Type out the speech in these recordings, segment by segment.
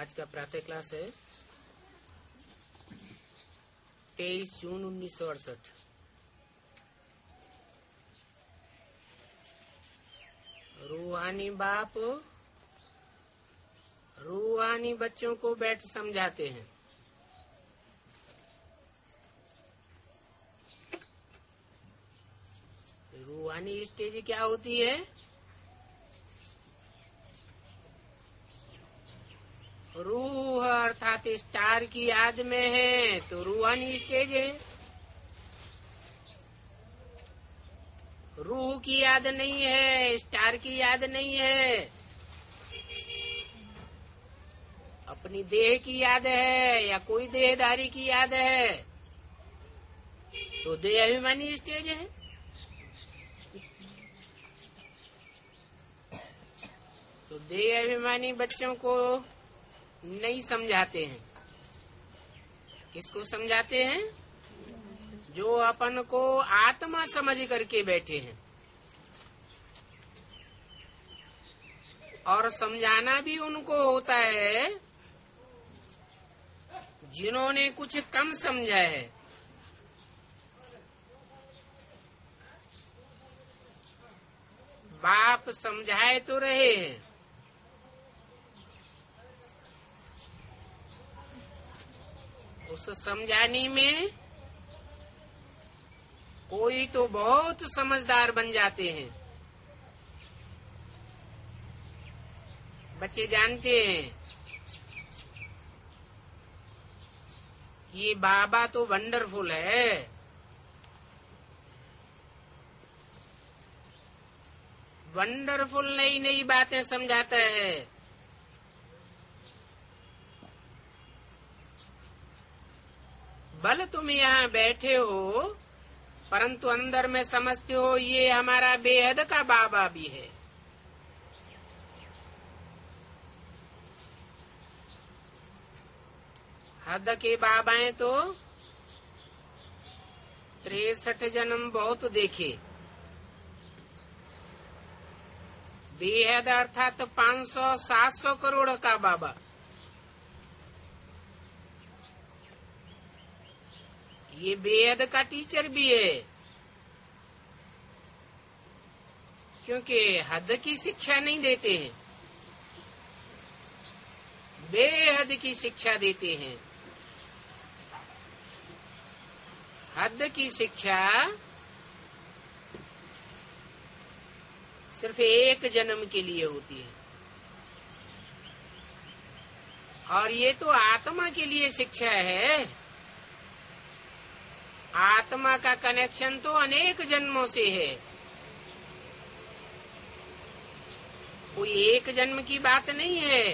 आज का प्रातः क्लास है 23 जून 1968। रूहानी बाप रूहानी बच्चों को बैठ समझाते हैं। रूहानी स्टेज क्या होती है? रूह अर्थात स्टार की याद में है तो रूहानी स्टेज है। रूह की याद नहीं है, स्टार की याद नहीं है, अपनी देह की याद है या कोई देहधारी की याद है तो देह अभिमानी स्टेज है। तो देह अभिमानी बच्चों को नहीं समझाते हैं। किसको समझाते हैं? जो अपन को आत्मा समझ करके बैठे हैं। और समझाना भी उनको होता है जिन्होंने कुछ कम समझा है। बाप समझाए तो रहे हैं, उस समझाने में कोई तो बहुत समझदार बन जाते हैं। बच्चे जानते हैं ये बाबा तो वंडरफुल है, वंडरफुल नई नई बातें समझाता है। भले तुम यहाँ बैठे हो परंतु अंदर में समझते हो ये हमारा बेहद का बाबा भी है। हद के बाबाएं तो 63 जन्म बहुत देखे। बेहद अर्थात 500-700 करोड़ का बाबा। ये बेहद का टीचर भी है क्योंकि हद की शिक्षा नहीं देते हैं, बेहद की शिक्षा देते हैं। हद की शिक्षा सिर्फ एक जन्म के लिए होती है और ये तो आत्मा के लिए शिक्षा है। आत्मा का कनेक्शन तो अनेक जन्मों से है, कोई एक जन्म की बात नहीं है।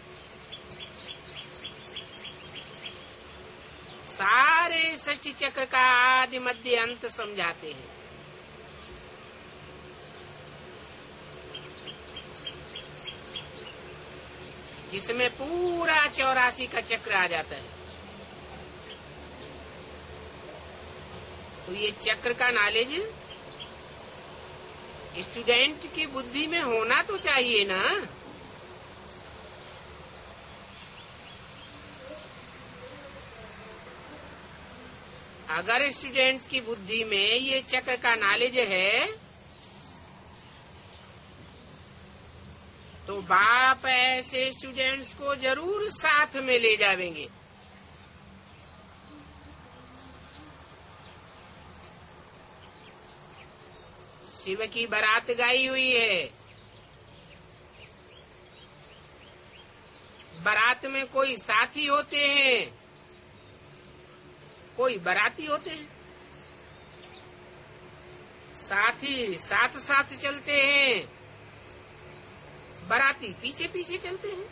सारे सृष्टि चक्र का आदि मध्य अंत समझाते हैं। जिसमें पूरा 84 का चक्र आ जाता है। तो ये चक्र का नॉलेज स्टूडेंट की बुद्धि में होना तो चाहिए ना। अगर स्टूडेंट्स की बुद्धि में ये चक्र का नॉलेज है तो बाप ऐसे स्टूडेंट्स को जरूर साथ में ले जाएंगे। शिव की बारात गाई हुई है। बारात में कोई साथी होते हैं, कोई बाराती होते हैं। साथी साथ साथ चलते हैं, बाराती पीछे पीछे चलते हैं।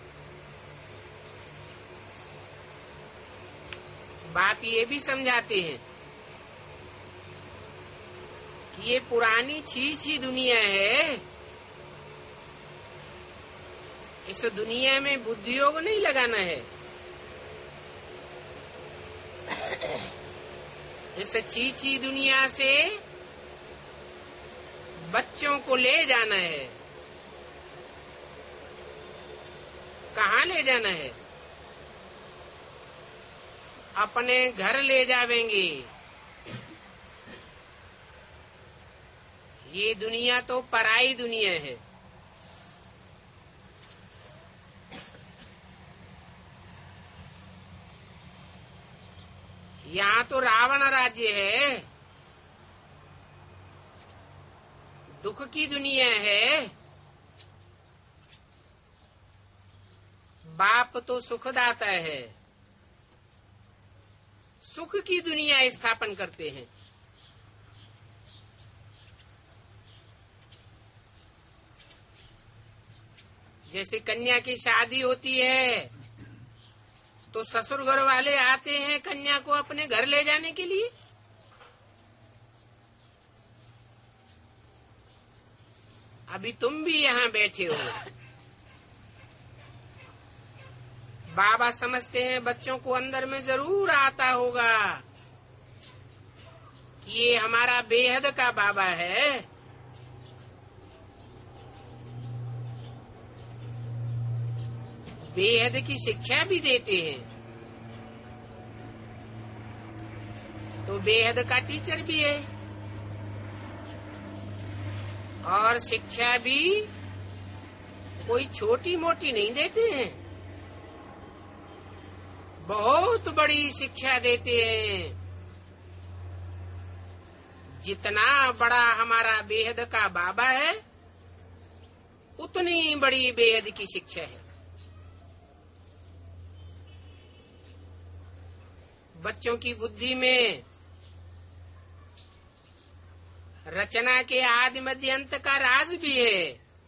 बाप ये भी समझाते हैं कि ये पुरानी छी दुनिया है, इस दुनिया में बुद्धि योग नहीं लगाना है। इस छी दुनिया से बच्चों को ले जाना है। कहाँ ले जाना है? अपने घर ले जावेंगे। ये दुनिया तो पराई दुनिया है। यहाँ तो रावण राज्य है, दुख की दुनिया है। बाप तो सुखदाता है, सुख की दुनिया स्थापन करते हैं। जैसे कन्या की शादी होती है तो ससुर घर वाले आते हैं कन्या को अपने घर ले जाने के लिए। अभी तुम भी यहाँ बैठे हो, बाबा समझते हैं बच्चों को अंदर में जरूर आता होगा कि ये हमारा बेहद का बाबा है। बेहद की शिक्षा भी देते हैं, तो बेहद का टीचर भी है। और शिक्षा भी कोई छोटी मोटी नहीं देते हैं, बहुत बड़ी शिक्षा देते हैं। जितना बड़ा हमारा बेहद का बाबा है, उतनी बड़ी बेहद की शिक्षा है। बच्चों की बुद्धि में रचना के आदि मध्य अंत का राज भी है।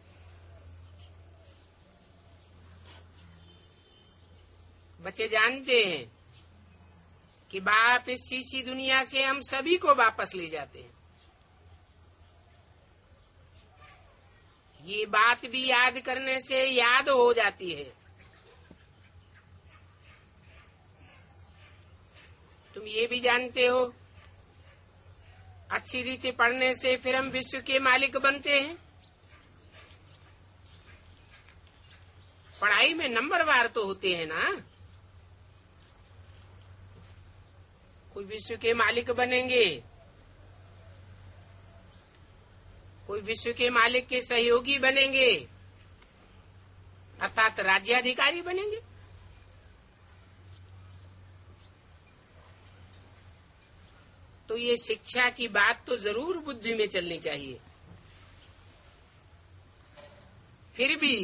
बच्चे जानते हैं कि बाप इस शीशी दुनिया से हम सभी को वापस ले जाते हैं। ये बात भी याद करने से याद हो जाती है। तुम ये भी जानते हो, अच्छी रीति पढ़ने से फिर हम विश्व के मालिक बनते हैं। पढ़ाई में नंबरवार तो होते हैं ना। कोई विश्व के मालिक बनेंगे, कोई विश्व के मालिक के सहयोगी बनेंगे, अर्थात राज्याधिकारी बनेंगे। तो ये शिक्षा की बात तो जरूर बुद्धि में चलनी चाहिए। फिर भी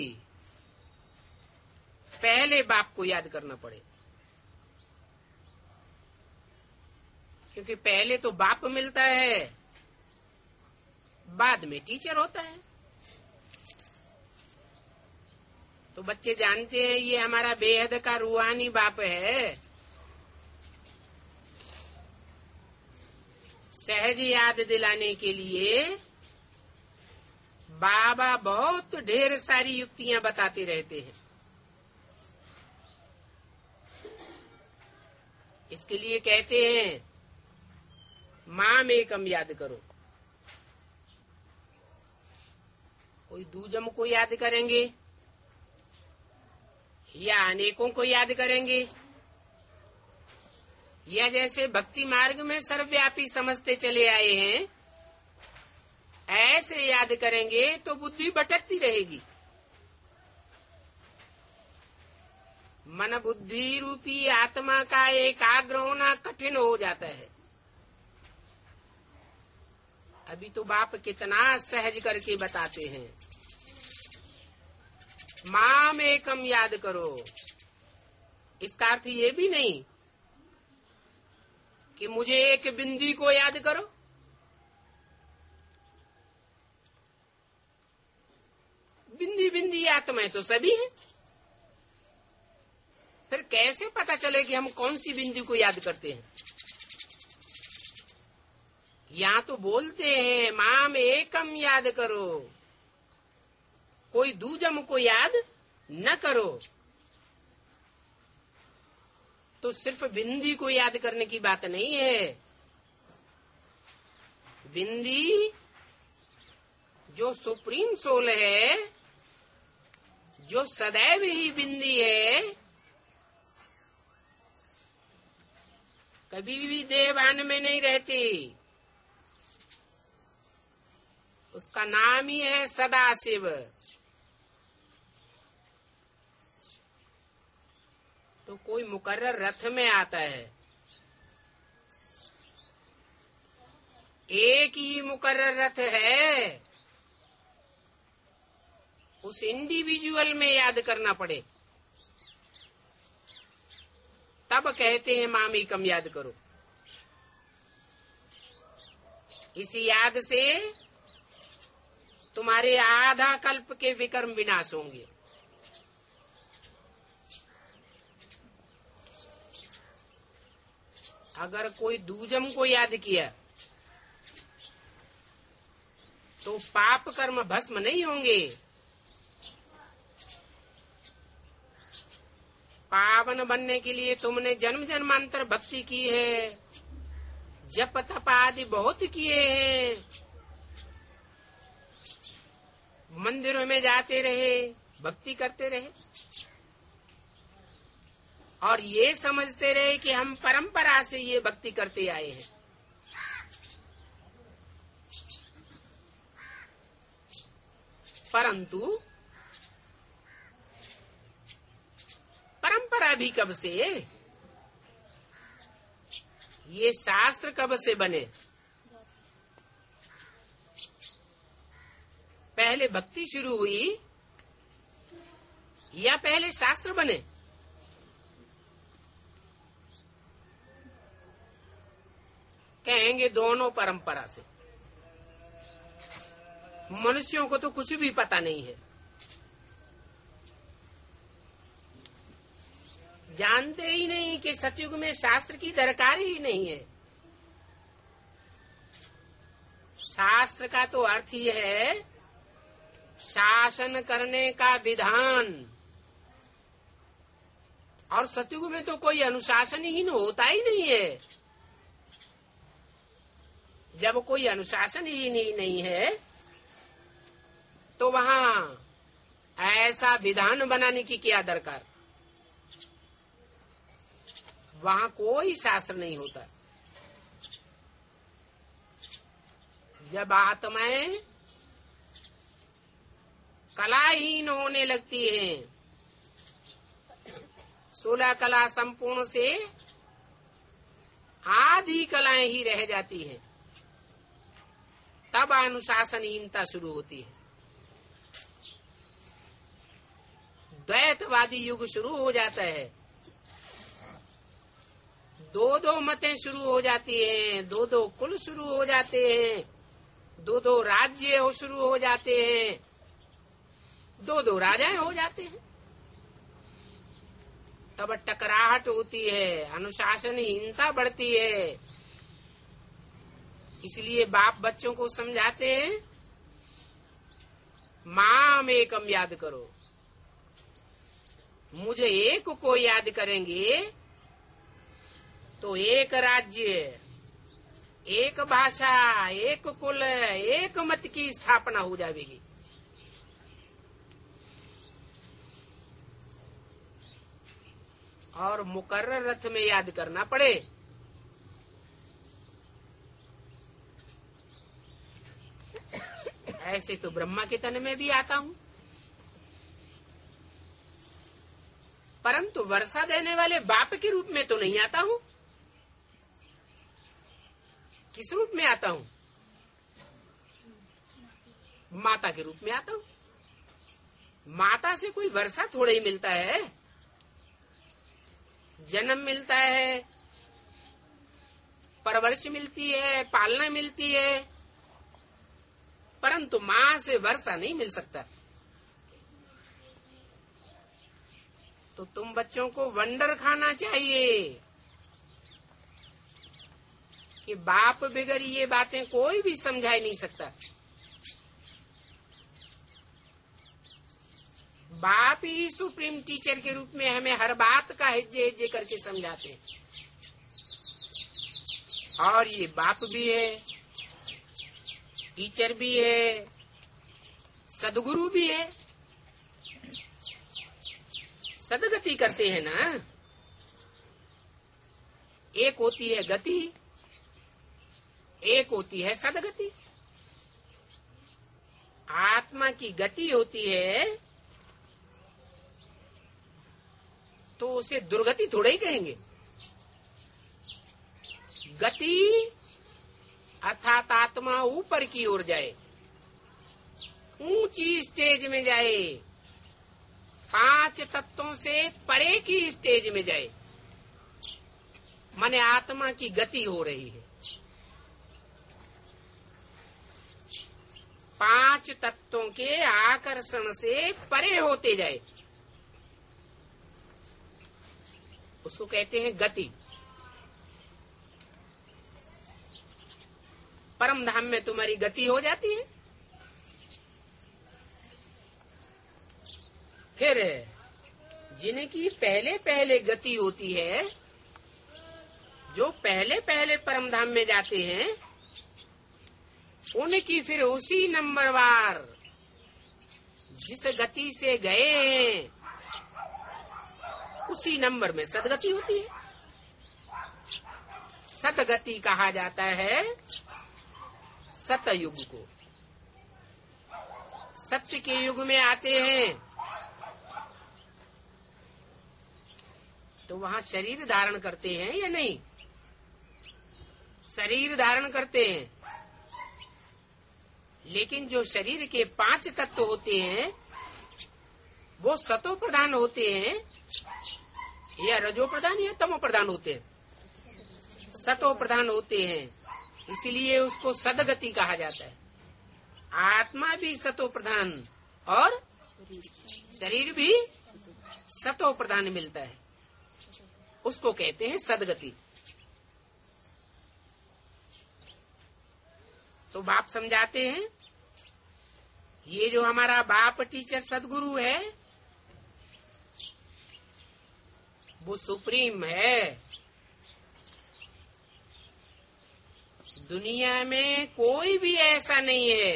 पहले बाप को याद करना पड़े, क्योंकि पहले तो बाप मिलता है, बाद में टीचर होता है। तो बच्चे जानते हैं ये हमारा बेहद का रूहानी बाप है। सहज याद दिलाने के लिए बाबा बहुत ढेर सारी युक्तियां बताते रहते हैं। इसके लिए कहते हैं माम एकम याद करो। कोई दूजम को याद करेंगे या अनेकों को याद करेंगे, या जैसे भक्ति मार्ग में सर्वव्यापी समझते चले आए हैं, ऐसे याद करेंगे तो बुद्धि भटकती रहेगी। मन बुद्धि रूपी आत्मा का एकाग्र होना कठिन हो जाता है। अभी तो बाप कितना सहज करके बताते हैं, माम एकम याद करो। इसका अर्थ ये भी नहीं कि मुझे एक बिंदी को याद करो। बिंदी बिंदी आत्माएं तो सभी हैं। फिर कैसे पता चले कि हम कौन सी बिंदी को याद करते हैं? यहाँ तो बोलते हैं माम एकम याद करो, कोई दूजम को याद न करो। तो सिर्फ बिंदी को याद करने की बात नहीं है। बिंदी जो सुप्रीम सोल है, जो सदैव ही बिंदी है, कभी भी देवान में नहीं रहती, उसका नाम ही है सदाशिव। तो कोई मुकर्रर रथ में आता है, एक ही मुकर्रर रथ है, उस इंडिविजुअल में याद करना पड़े, तब कहते हैं मामेकम याद करो। इस याद से तुम्हारे आधा कल्प के विकर्म विनाश होंगे। अगर कोई दूजम को याद किया तो पाप कर्म भस्म नहीं होंगे। पावन बनने के लिए तुमने जन्म जन्मांतर भक्ति की है, जप तप आदि बहुत किए हैं, मंदिरों में जाते रहे, भक्ति करते रहे, और ये समझते रहे कि हम परंपरा से ये भक्ति करते आए हैं। परंतु परंपरा भी कब से, ये शास्त्र कब से बने? पहले भक्ति शुरू हुई या पहले शास्त्र बने? कहेंगे दोनों परंपरा से। मनुष्यों को तो कुछ भी पता नहीं है, जानते ही नहीं कि सतयुग में शास्त्र की दरकार ही नहीं है। शास्त्र का तो अर्थ ही है शासन करने का विधान, और सतयुग में तो कोई अनुशासनहीन होता ही नहीं है। जब कोई अनुशासन ही नहीं है तो वहाँ ऐसा विधान बनाने की क्या दरकार? वहाँ कोई शास्त्र नहीं होता। जब आत्माएं कलाहीन होने लगती हैं, 16 कला संपूर्ण से आधी कलाएं ही रह जाती हैं, तब अनुशासनहीनता शुरू होती है। द्वैतवादी युग शुरू हो जाता है, दो मतें शुरू हो जाती हैं, दो कुल शुरू हो जाते हैं, दो राज्य शुरू हो जाते हैं, दो राजाएं हो जाते हैं। तब टकराहट होती है, अनुशासनहीनता बढ़ती है। इसलिए बाप बच्चों को समझाते हैं, माम एकम याद करो। मुझे एक को याद करेंगे तो एक राज्य, एक भाषा, एक कुल, एक मत की स्थापना हो जाएगी। और मुकर्रर रथ में याद करना पड़े। ऐसे तो ब्रह्मा के तन में भी आता हूँ, परंतु वर्षा देने वाले बाप के रूप में तो नहीं आता हूँ। किस रूप में आता हूँ? माता के रूप में आता हूँ। माता से कोई वर्षा थोड़ा ही मिलता है, जन्म मिलता है, परवरिश मिलती है, पालना मिलती है, परंतु माँ से वर्षा नहीं मिल सकता। तो तुम बच्चों को वंडर खाना चाहिए कि बाप बगैर ये बातें कोई भी समझा ही नहीं सकता। बाप ही सुप्रीम टीचर के रूप में हमें हर बात का हिज्जे हिज्जे करके समझाते हैं। और ये बाप भी है, टीचर भी है, सदगुरु भी है। सदगति करते हैं ना। एक होती है गति, एक होती है सदगति। आत्मा की गति होती है तो उसे दुर्गति थोड़ा ही कहेंगे। गति अर्थात आत्मा ऊपर की ओर जाए, ऊंची स्टेज में जाए, 5 तत्वों से परे की स्टेज में जाए, माने आत्मा की गति हो रही है। 5 तत्वों के आकर्षण से परे होते जाए, उसको कहते हैं गति। परम धाम में तुम्हारी गति हो जाती है। फिर जिनकी पहले पहले गति होती है, जो पहले पहले परम धाम में जाते हैं, उनकी फिर उसी नंबरवार जिस गति से गए हैं उसी नंबर में सदगति होती है। सतगति कहा जाता है सतयुग को। सत्य के युग में आते हैं तो वहाँ शरीर धारण करते हैं या नहीं? शरीर धारण करते हैं, लेकिन जो शरीर के 5 तत्व होते हैं वो सतो प्रधान होते हैं या रजो प्रधान या तमो प्रधान होते हैं? सतो प्रधान होते हैं, इसलिए उसको सदगति कहा जाता है। आत्मा भी सतो प्रधान और शरीर भी सतो प्रधान मिलता है, उसको कहते हैं सदगति। तो बाप समझाते हैं, ये जो हमारा बाप टीचर सदगुरु है वो सुप्रीम है। दुनिया में कोई भी ऐसा नहीं है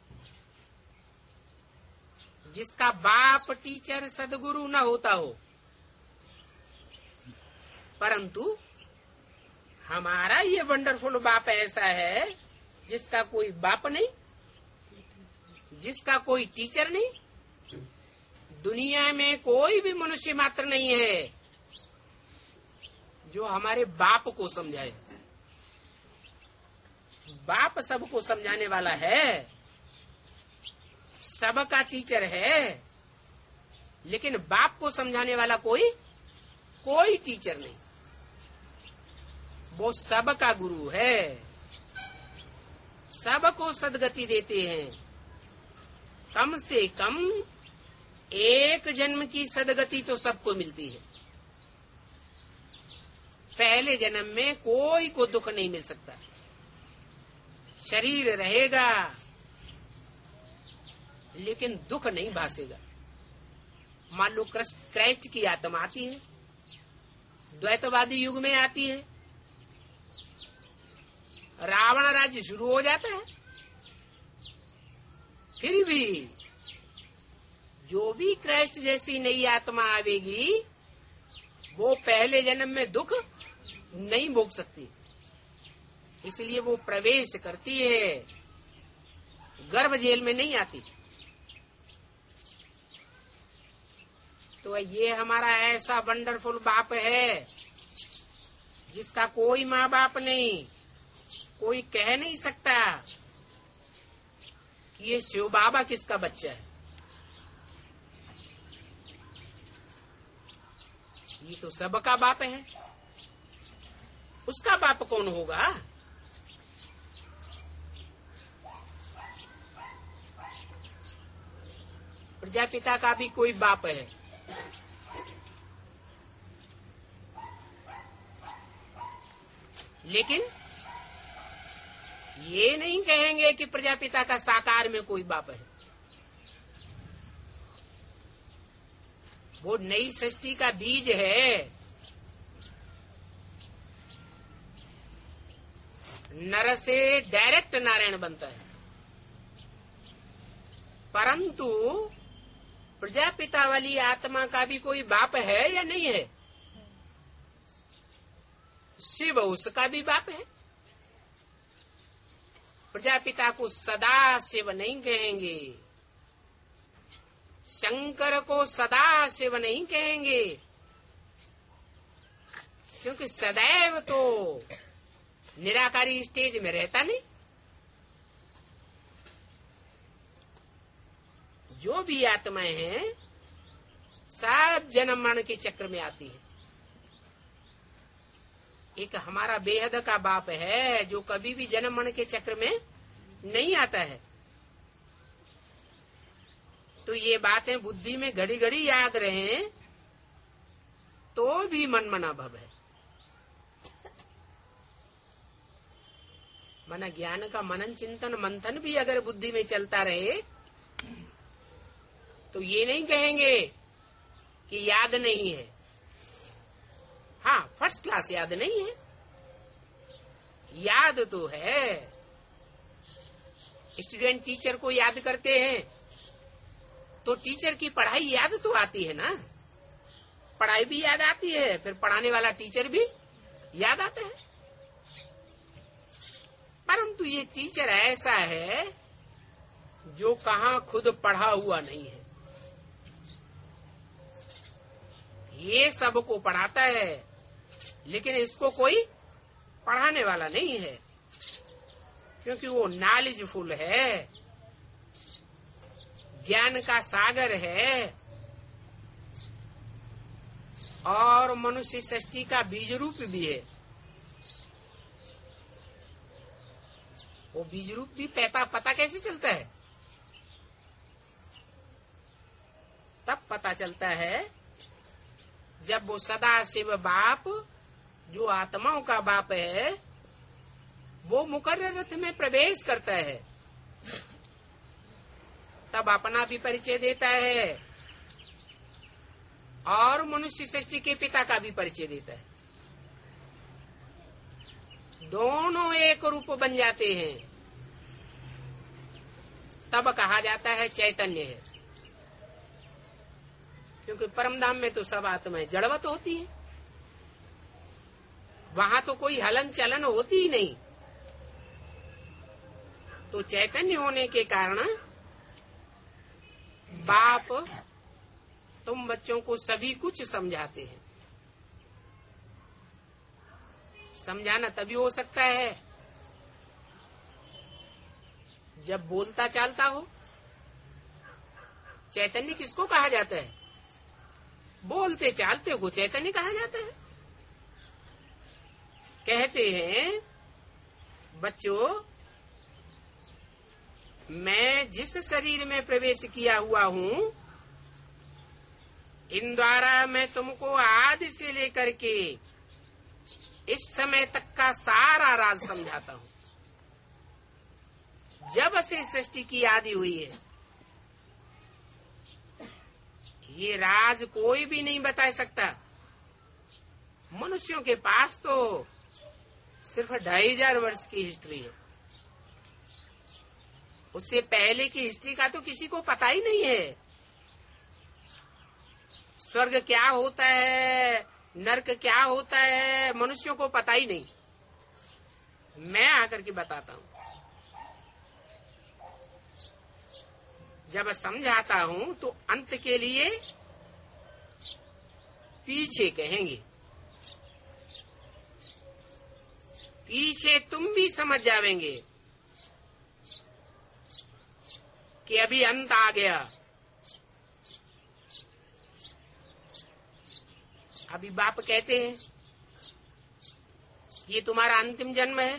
जिसका बाप टीचर सदगुरु न होता हो, परंतु हमारा ये वंडरफुल बाप ऐसा है जिसका कोई बाप नहीं, जिसका कोई टीचर नहीं। दुनिया में कोई भी मनुष्य मात्र नहीं है जो हमारे बाप को समझाए। बाप सबको समझाने वाला है, सबका टीचर है, लेकिन बाप को समझाने वाला कोई टीचर नहीं। वो सबका गुरु है, सबको सदगति देते हैं। कम से कम एक जन्म की सदगति तो सबको मिलती है। पहले जन्म में कोई को दुख नहीं मिल सकता। शरीर रहेगा लेकिन दुख नहीं भासेगा। मान लो क्राइस्ट की आत्मा आती है, द्वैतवादी युग में आती है, रावण राज्य शुरू हो जाता है, फिर भी जो भी क्राइस्ट जैसी नई आत्मा आवेगी वो पहले जन्म में दुख नहीं भोग सकती, इसलिए वो प्रवेश करती है, गर्भ जेल में नहीं आती। तो ये हमारा ऐसा वंडरफुल बाप है जिसका कोई माँ बाप नहीं, कोई कह नहीं सकता कि ये शिव बाबा किसका बच्चा है। ये तो सबका बाप है, उसका बाप कौन होगा? प्रजापिता का भी कोई बाप है, लेकिन ये नहीं कहेंगे कि प्रजापिता का साकार में कोई बाप है। वो नई सृष्टि का बीज है। नर से डायरेक्ट नारायण बनता है, परंतु प्रजापिता वाली आत्मा का भी कोई बाप है या नहीं है? शिव उसका भी बाप है। प्रजापिता को सदा शिव नहीं कहेंगे, शंकर को सदा शिव नहीं कहेंगे, क्योंकि सदैव तो निराकारी स्टेज में रहता नहीं। जो भी आत्माएं हैं सब जन्म मरण के चक्र में आती है। एक हमारा बेहद का बाप है जो कभी भी जन्म मरण के चक्र में नहीं आता है। तो ये बातें बुद्धि में घड़ी घड़ी याद रहे तो भी मन मना भव है। मन ज्ञान का मनन चिंतन मंथन भी अगर बुद्धि में चलता रहे तो ये नहीं कहेंगे कि याद नहीं है। हाँ, फर्स्ट क्लास याद नहीं है, याद तो है। स्टूडेंट टीचर को याद करते हैं तो टीचर की पढ़ाई याद तो आती है ना, पढ़ाई भी याद आती है, फिर पढ़ाने वाला टीचर भी याद आता है। परंतु ये टीचर ऐसा है जो कहाँ खुद पढ़ा हुआ नहीं है, ये सबको पढ़ाता है लेकिन इसको कोई पढ़ाने वाला नहीं है, क्योंकि वो नॉलेजफुल है, ज्ञान का सागर है और मनुष्य सृष्टि का बीज रूप भी है। वो बीज रूप भी पता कैसे चलता है? तब पता चलता है जब वो सदा शिव बाप जो आत्माओं का बाप है वो मुकर्रर रथ में प्रवेश करता है, तब अपना भी परिचय देता है और मनुष्य सृष्टि के पिता का भी परिचय देता है। दोनों एक रूप बन जाते हैं, तब कहा जाता है चैतन्य है। क्योंकि परम धाम में तो सब आत्माएं जड़वत होती है, वहां तो कोई हलन चलन होती ही नहीं। तो चैतन्य होने के कारण बाप तुम बच्चों को सभी कुछ समझाते हैं। समझाना तभी हो सकता है जब बोलता चालता हो। चैतन्य किसको कहा जाता है? बोलते चालते को चैतन्य कहा जाता है। कहते हैं बच्चों, मैं जिस शरीर में प्रवेश किया हुआ हूँ, इन द्वारा मैं तुमको आदि से लेकर के इस समय तक का सारा राज समझाता हूँ। जब से सृष्टि की आदि हुई है, ये राज कोई भी नहीं बता सकता। मनुष्यों के पास तो सिर्फ 2500 वर्ष की हिस्ट्री है, उससे पहले की हिस्ट्री का तो किसी को पता ही नहीं है। स्वर्ग क्या होता है, नरक क्या होता है, मनुष्यों को पता ही नहीं। मैं आकर के बताता हूँ। जब समझाता हूँ तो अंत के लिए पीछे कहेंगे, पीछे तुम भी समझ जावेंगे कि अभी अंत आ गया। अभी बाप कहते हैं ये तुम्हारा अंतिम जन्म है,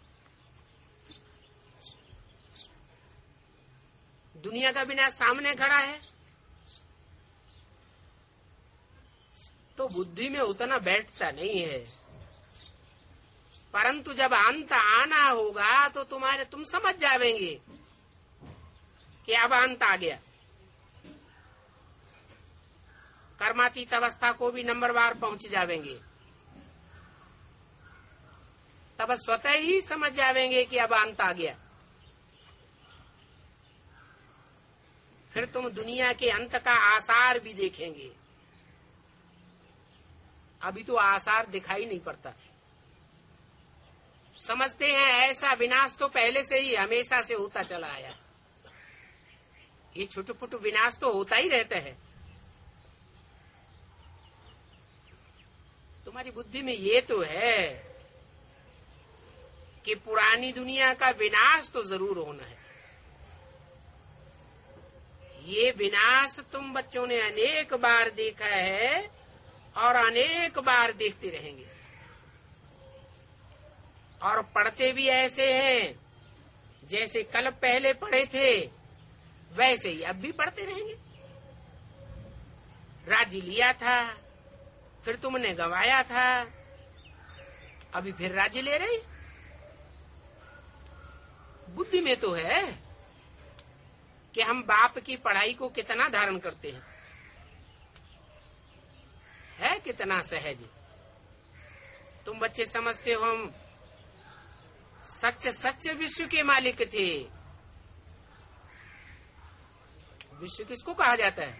दुनिया का विनाश सामने खड़ा है। तो बुद्धि में उतना बैठता नहीं है, परंतु जब अंत आना होगा तो तुम समझ जावेंगे कि अब अंत आ गया। कर्मातीत अवस्था को भी नंबरवार पहुंच जावेंगे, तब स्वतः ही समझ जावेंगे कि अब अंत आ गया। फिर तुम दुनिया के अंत का आसार भी देखेंगे। अभी तो आसार दिखाई नहीं पड़ता। समझते हैं ऐसा विनाश तो पहले से ही हमेशा से होता चला आया। ये छोटे छोटे विनाश तो होता ही रहता है। तुम्हारी बुद्धि में ये तो है कि पुरानी दुनिया का विनाश तो जरूर होना है। ये विनाश तुम बच्चों ने अनेक बार देखा है और अनेक बार देखते रहेंगे, और पढ़ते भी ऐसे हैं जैसे कल पहले पढ़े थे वैसे ही अब भी पढ़ते रहेंगे। राज्य लिया था, फिर तुमने गंवाया था, अभी फिर राज्य ले रहे। बुद्धि में तो है कि हम बाप की पढ़ाई को कितना धारण करते हैं, है कितना सहज। तुम बच्चे समझते हो हम सच्चे सच्चे विश्व के मालिक थे। विश्व किसको कहा जाता है?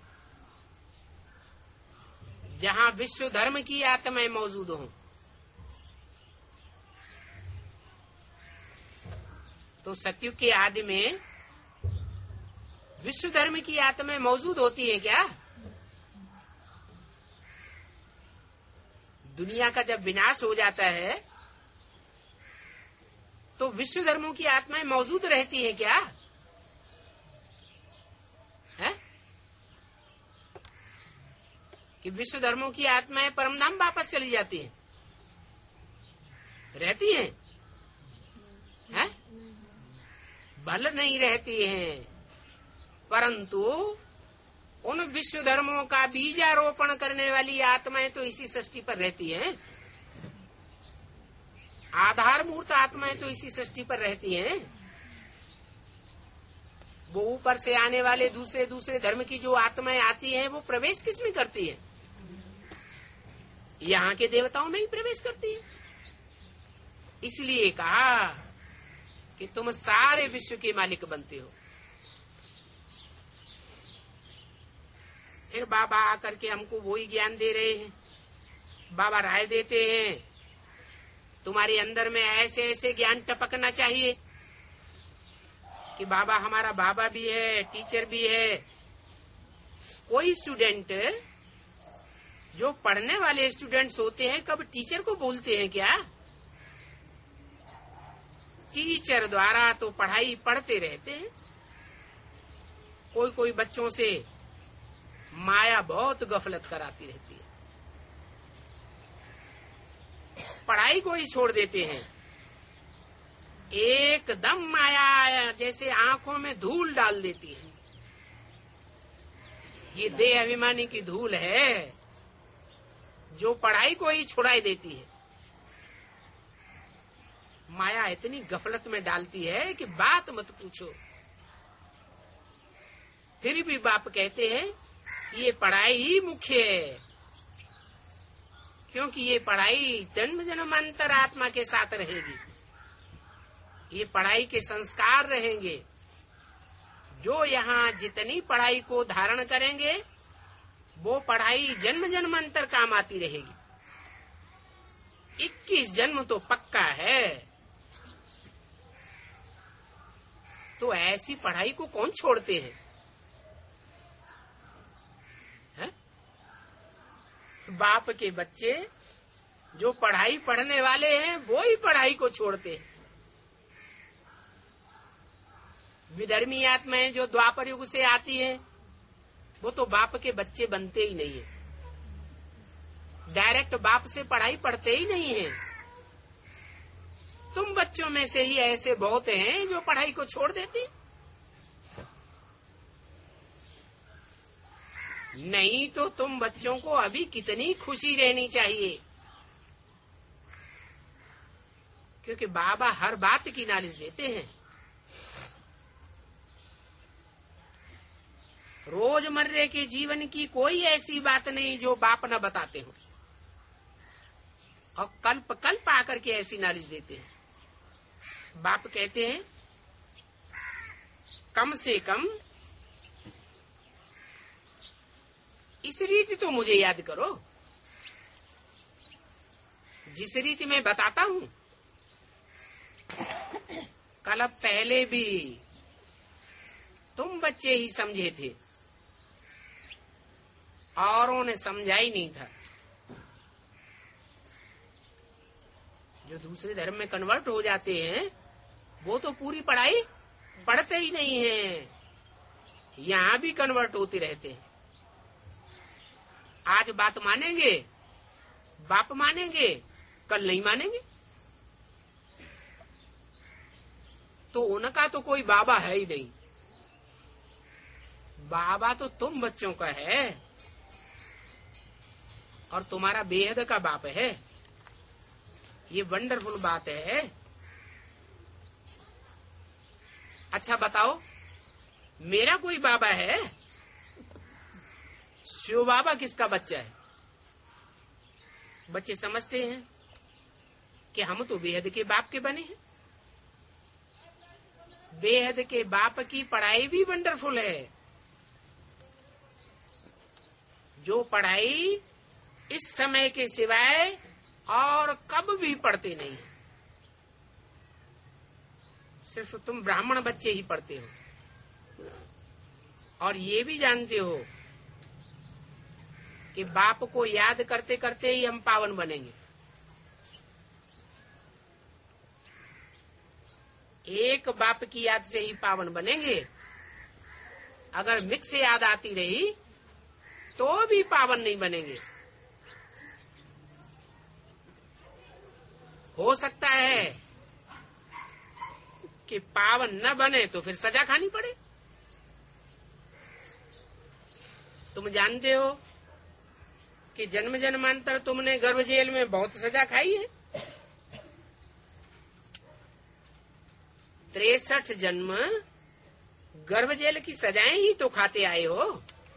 जहां विश्व धर्म की आत्माएं मौजूद हों। तो सतयुग के आदि में विश्व धर्म की आत्माएं मौजूद होती है क्या? दुनिया का जब विनाश हो जाता है तो विश्व धर्मों की आत्माएं मौजूद रहती है क्या? है कि विश्व धर्मों की आत्माएं परमधाम वापस चली जाती हैं? रहती हैं? है? भले नहीं रहती हैं, परंतु उन विश्व धर्मों का बीजारोपण करने वाली आत्माएं तो इसी सृष्टि पर रहती हैं। आधारभूत आत्माएं तो इसी सृष्टि पर रहती हैं। वो ऊपर से आने वाले दूसरे दूसरे धर्म की जो आत्माएं आती हैं वो प्रवेश किसमें करती हैं? यहाँ के देवताओं में ही प्रवेश करती है। इसलिए कहा कि तुम सारे विश्व के मालिक बनते हो। फिर बाबा आकर के हमको वही ज्ञान दे रहे हैं। बाबा राय देते हैं तुम्हारे अंदर में ऐसे ऐसे ज्ञान टपकना चाहिए कि बाबा हमारा बाबा भी है, टीचर भी है। कोई स्टूडेंट जो पढ़ने वाले स्टूडेंट्स होते हैं कब टीचर को बोलते हैं क्या? टीचर द्वारा तो पढ़ाई पढ़ते रहते हैं। कोई कोई बच्चों से माया बहुत गफलत कराती रहती है, पढ़ाई को ही छोड़ देते हैं। एकदम माया जैसे आंखों में धूल डाल देती है। ये देह अभिमानी की धूल है जो पढ़ाई को ही छुड़ाई देती है। माया इतनी गफलत में डालती है कि बात मत पूछो। फिर भी बाप कहते हैं ये पढ़ाई ही मुख्य है, क्योंकि ये पढ़ाई जन्म जन्मांतर आत्मा के साथ रहेगी। ये पढ़ाई के संस्कार रहेंगे। जो यहाँ जितनी पढ़ाई को धारण करेंगे वो पढ़ाई जन्म जन्मांतर काम आती रहेगी। 21 जन्म तो पक्का है। तो ऐसी पढ़ाई को कौन छोड़ते हैं? बाप के बच्चे जो पढ़ाई पढ़ने वाले हैं वो ही पढ़ाई को छोड़ते हैं। विधर्मी आत्माएं जो द्वापर युग से आती हैं वो तो बाप के बच्चे बनते ही नहीं है, डायरेक्ट बाप से पढ़ाई पढ़ते ही नहीं है। तुम बच्चों में से ही ऐसे बहुत हैं जो पढ़ाई को छोड़ देते। नहीं तो तुम बच्चों को अभी कितनी खुशी रहनी चाहिए, क्योंकि बाबा हर बात की नॉलेज देते हैं। रोजमर्रे के जीवन की कोई ऐसी बात नहीं जो बाप न बताते हो, और कल्प कल्प आकर के ऐसी नॉलेज देते हैं। बाप कहते हैं कम से कम इस रीति तो मुझे याद करो, जिस रीति मैं बताता हूं। कल पहले भी तुम बच्चे ही समझे थे, औरों ने समझा ही नहीं था। जो दूसरे धर्म में कन्वर्ट हो जाते हैं वो तो पूरी पढ़ाई पढ़ते ही नहीं है, यहां भी कन्वर्ट होते रहते हैं। आज बात मानेंगे, बाप मानेंगे, कल नहीं मानेंगे। तो उनका तो कोई बाबा है ही नहीं। बाबा तो तुम बच्चों का है और तुम्हारा बेहद का बाप है। ये वंडरफुल बात है। अच्छा बताओ, मेरा कोई बाबा है? शिव बाबा किसका बच्चा है? बच्चे समझते हैं कि हम तो बेहद के बाप के बने हैं। बेहद के बाप की पढ़ाई भी वंडरफुल है। जो पढ़ाई इस समय के सिवाय और कब भी पढ़ते नहीं, सिर्फ तुम ब्राह्मण बच्चे ही पढ़ते हो। और ये भी जानते हो कि बाप को याद करते करते ही हम पावन बनेंगे। एक बाप की याद से ही पावन बनेंगे। अगर मिक्स याद आती रही तो भी पावन नहीं बनेंगे। हो सकता है कि पावन न बने तो फिर सजा खानी पड़े। तुम जानते हो कि जन्म जन्मांतर तुमने गर्भ जेल में बहुत सजा खाई है। 63 जन्म गर्भ जेल की सजाएं ही तो खाते आए हो।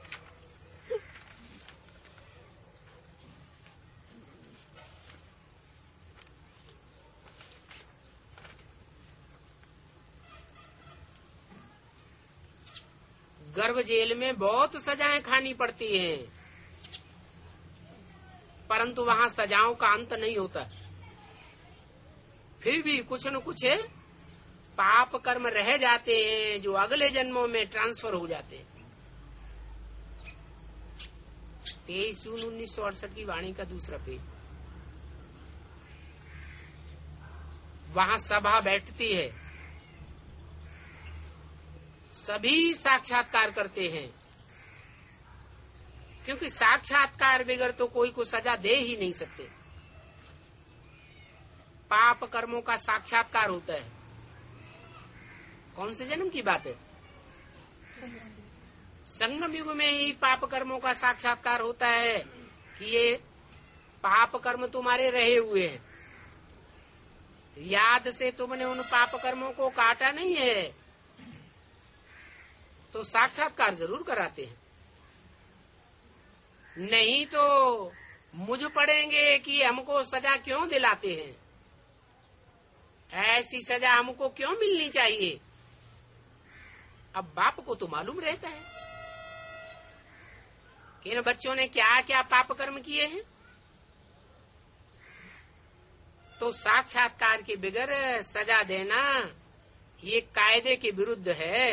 गर्भ जेल में बहुत सजाएं खानी पड़ती हैं, परंतु वहां सजाओं का अंत नहीं होता। फिर भी कुछ न कुछ पाप कर्म रह जाते हैं जो अगले जन्मों में ट्रांसफर हो जाते हैं। 23 जून 1968 की वाणी का दूसरा पेज। वहां सभा बैठती है, सभी साक्षात्कार करते हैं, क्योंकि साक्षात्कार बगैर तो कोई को सजा दे ही नहीं सकते। पाप कर्मों का साक्षात्कार होता है। कौन से जन्म की बात है? संगम युग में ही पाप कर्मों का साक्षात्कार होता है कि ये पाप कर्म तुम्हारे रहे हुए हैं। याद से तुमने उन पाप कर्मों को काटा नहीं है तो साक्षात्कार जरूर कराते हैं। नहीं तो मुझ पड़ेंगे कि हमको सजा क्यों दिलाते हैं, ऐसी सजा हमको क्यों मिलनी चाहिए। अब बाप को तो मालूम रहता है कि इन बच्चों ने क्या क्या पाप कर्म किए हैं। तो साक्षात्कार के बगैर सजा देना ये कायदे के विरुद्ध है,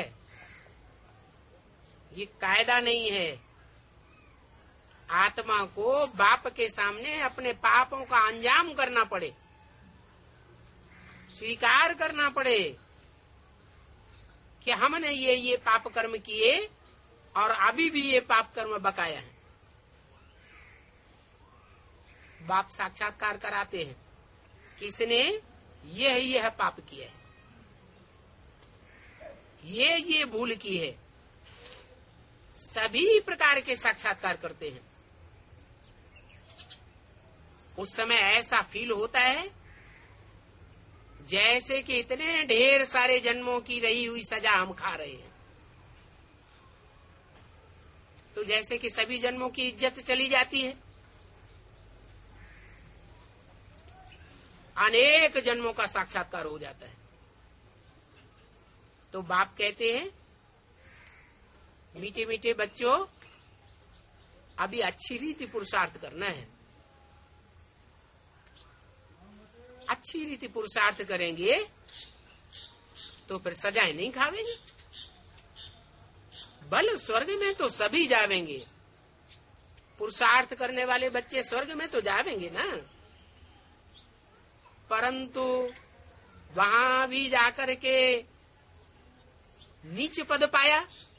ये कायदा नहीं है। आत्मा को बाप के सामने अपने पापों का अंजाम करना पड़े, स्वीकार करना पड़े कि हमने ये पाप कर्म किए और अभी भी ये पाप कर्म बकाया है। बाप साक्षात्कार कराते हैं कि इसने यह पाप किया है, ये भूल की है। सभी प्रकार के साक्षात्कार करते हैं। उस समय ऐसा फील होता है जैसे कि इतने ढेर सारे जन्मों की रही हुई सजा हम खा रहे हैं। तो जैसे कि सभी जन्मों की इज्जत चली जाती है। अनेक जन्मों का साक्षात्कार हो जाता है। तो बाप कहते हैं, मीठे मीठे बच्चों, अभी अच्छी रीति पुरुषार्थ करना है। अच्छी रीति पुरुषार्थ करेंगे तो फिर सजाएं नहीं खावेंगे। बल स्वर्ग में तो सभी जावेंगे, पुरुषार्थ करने वाले बच्चे स्वर्ग में तो जावेंगे ना, परंतु वहां भी जाकर के नीच पद पाया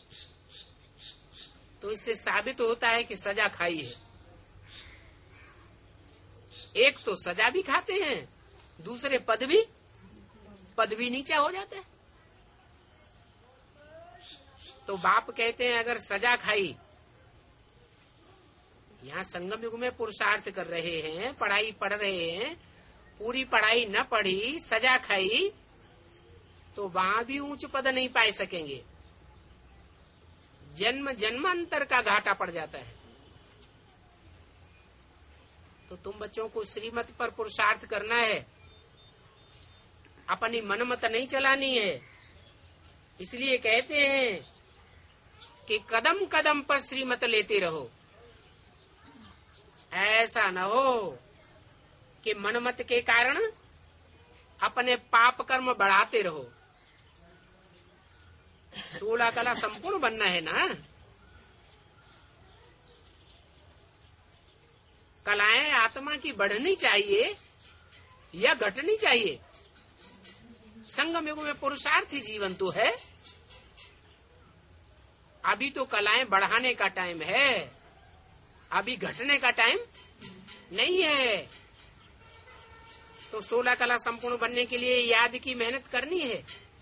तो इससे साबित होता है कि सजा खाई है। एक तो सजा भी खाते हैं, दूसरे पद भी नीचा हो जाता है। तो बाप कहते हैं अगर सजा खाई, यहाँ संगम युग में पुरुषार्थ कर रहे हैं, पढ़ाई पढ़ रहे हैं, पूरी पढ़ाई न पढ़ी, सजा खाई, तो वहां भी ऊंच पद नहीं पा सकेंगे। जन्म जन्मांतर का घाटा पड़ जाता है। तो तुम बच्चों को श्रीमत पर पुरुषार्थ करना है, अपनी मनमत नहीं चलानी है। इसलिए कहते हैं कि कदम कदम पर श्रीमत लेते रहो। ऐसा न हो कि मनमत के कारण अपने पाप कर्म बढ़ाते रहो। 16 कला संपूर्ण बनना है ना। कलाएं आत्मा की बढ़नी चाहिए या घटनी चाहिए। संगम युग में पुरुषार्थी जीवन तो है। अभी तो कलाएं बढ़ाने का टाइम है, अभी घटने का टाइम नहीं है। तो 16 कला संपूर्ण बनने के लिए याद की मेहनत करनी है,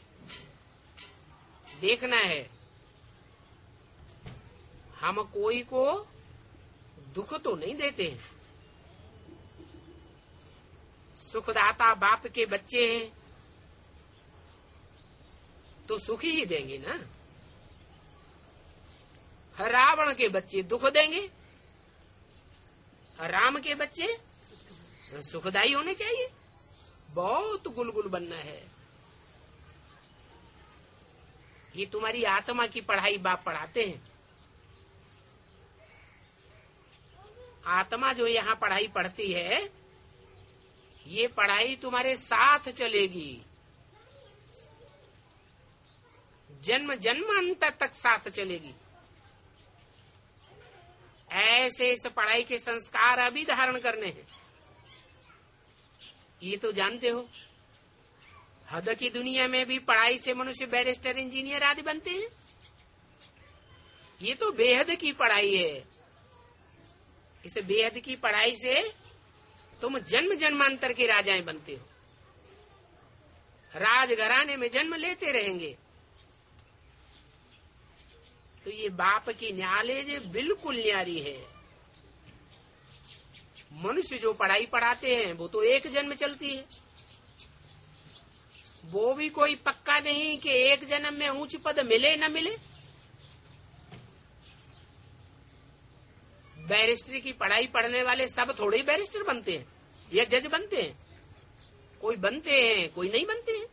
देखना है। हम कोई को दुख तो नहीं देते हैं। सुखदाता बाप के बच्चे हैं तो सुख ही देंगे ना। रावण के बच्चे दुख देंगे, राम के बच्चे सुखदायी होने चाहिए। बहुत गुलगुल बनना है। ये तुम्हारी आत्मा की पढ़ाई बाप पढ़ाते हैं। आत्मा जो यहाँ पढ़ाई पढ़ती है, ये पढ़ाई तुम्हारे साथ चलेगी, जन्म जन्मांतर तक साथ चलेगी। ऐसे इस पढ़ाई के संस्कार अभी धारण करने हैं। ये तो जानते हो, हद की दुनिया में भी पढ़ाई से मनुष्य बैरिस्टर, इंजीनियर आदि बनते हैं। ये तो बेहद की पढ़ाई है। इस बेहद की पढ़ाई से तुम जन्म जन्मांतर के राजाएं बनते हो, राजघराने में जन्म लेते रहेंगे। तो ये बाप की न्यालेज बिल्कुल न्यारी है। मनुष्य जो पढ़ाई पढ़ाते हैं वो तो एक जन्म चलती है, वो भी कोई पक्का नहीं कि एक जन्म में ऊंच पद मिले न मिले। बैरिस्ट्री की पढ़ाई पढ़ने वाले सब थोड़े ही बैरिस्टर बनते हैं या जज बनते हैं। कोई बनते हैं, कोई नहीं बनते हैं।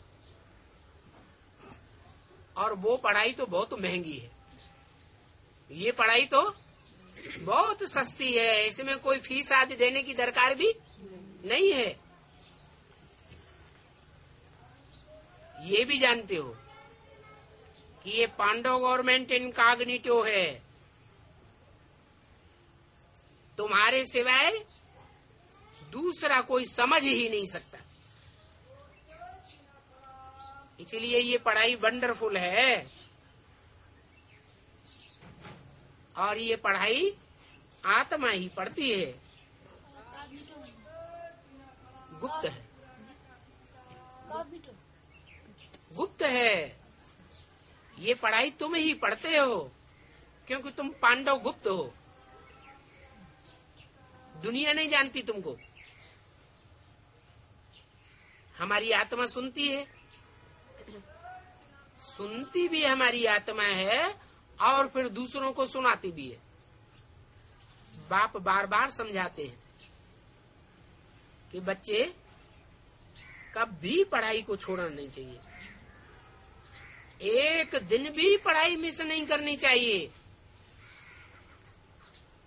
और वो पढ़ाई तो बहुत महंगी है, ये पढ़ाई तो बहुत सस्ती है। इसमें कोई फीस आदि देने की दरकार भी नहीं है। ये भी जानते हो कि ये पांडव गवर्नमेंट इनकॉग्निटो है, तुम्हारे सिवाय दूसरा कोई समझ ही नहीं सकता। इसलिए ये पढ़ाई वंडरफुल है। और ये पढ़ाई आत्मा ही पढ़ती है, गुप्त है, गुप्त है। ये पढ़ाई तुम ही पढ़ते हो क्योंकि तुम पांडव गुप्त हो। दुनिया नहीं जानती तुमको। हमारी आत्मा सुनती है, सुनती भी हमारी आत्मा है और फिर दूसरों को सुनाती भी है। बाप बार बार समझाते हैं कि बच्चे कभी पढ़ाई को छोड़ना नहीं चाहिए, एक दिन भी पढ़ाई मिस नहीं करनी चाहिए।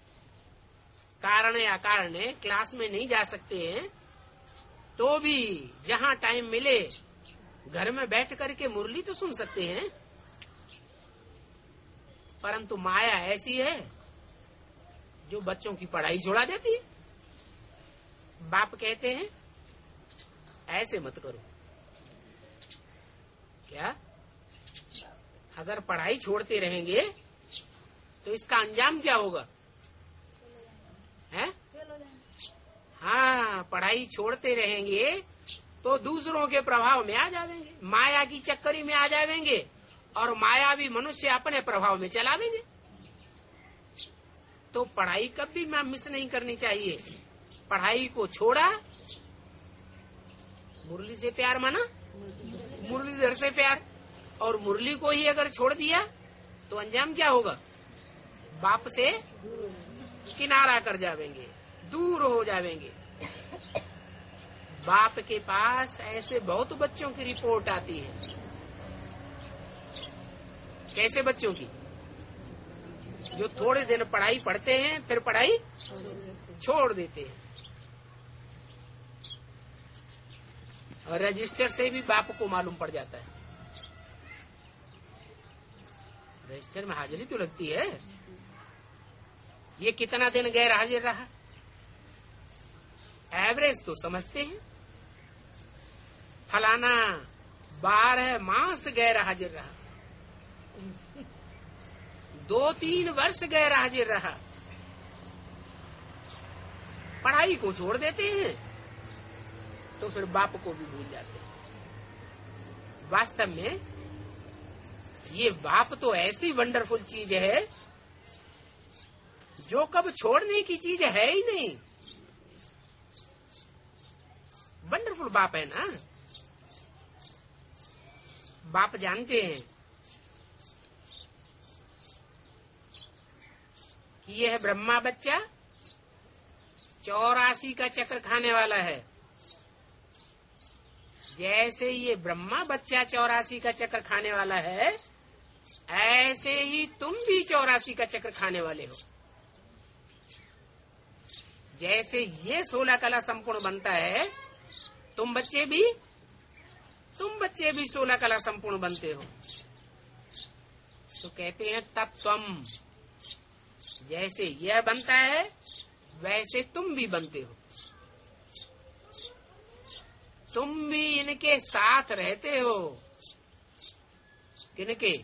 कारण या कारण क्लास में नहीं जा सकते हैं, तो भी जहाँ टाइम मिले घर में बैठ करके मुरली तो सुन सकते हैं। परंतु माया ऐसी है जो बच्चों की पढ़ाई छुड़ा देती है। बाप कहते हैं ऐसे मत करो। क्या अगर पढ़ाई छोड़ते रहेंगे तो इसका अंजाम क्या होगा? है? हाँ, पढ़ाई छोड़ते रहेंगे तो दूसरों के प्रभाव में आ जाएंगे, माया की चक्करी में आ जाएंगे और मायावी मनुष्य अपने प्रभाव में चलावेंगे। तो पढ़ाई कभी मिस नहीं करनी चाहिए। पढ़ाई को छोड़ा, मुरली से प्यार माना, मुरलीधर से प्यार, और मुरली को ही अगर छोड़ दिया तो अंजाम क्या होगा? बाप से किनारा कर जावेंगे, दूर हो जावेंगे। बाप के पास ऐसे बहुत बच्चों की रिपोर्ट आती है। कैसे बच्चों की? जो थोड़े दिन पढ़ाई पढ़ते हैं फिर पढ़ाई छोड़ देते हैं। और रजिस्टर से भी बाप को मालूम पड़ जाता है। रजिस्टर में हाजिरी तो लगती है, ये कितना दिन गैर हाजिर रहा, एवरेज तो समझते हैं। फलाना 12 मास गैर हाजिर रहा, 2-3 वर्ष गैर हाजिर रहा, पढ़ाई को छोड़ देते हैं तो फिर बाप को भी भूल जाते हैं। वास्तव में ये बाप तो ऐसी वंडरफुल चीज है जो कब छोड़ने की चीज है ही नहीं। वंडरफुल बाप है ना। बाप जानते हैं कि यह ब्रह्मा बच्चा 84 का चक्र खाने वाला है। जैसे ये ब्रह्मा बच्चा 84 का चक्र खाने वाला है, ऐसे ही तुम भी 84 का चक्र खाने वाले हो। जैसे ये 16 कला संपूर्ण बनता है, तुम बच्चे भी 16 कला संपूर्ण बनते हो। तो कहते हैं तत्त्वम, जैसे यह बनता है वैसे तुम भी बनते हो। तुम भी इनके साथ रहते हो। किनके?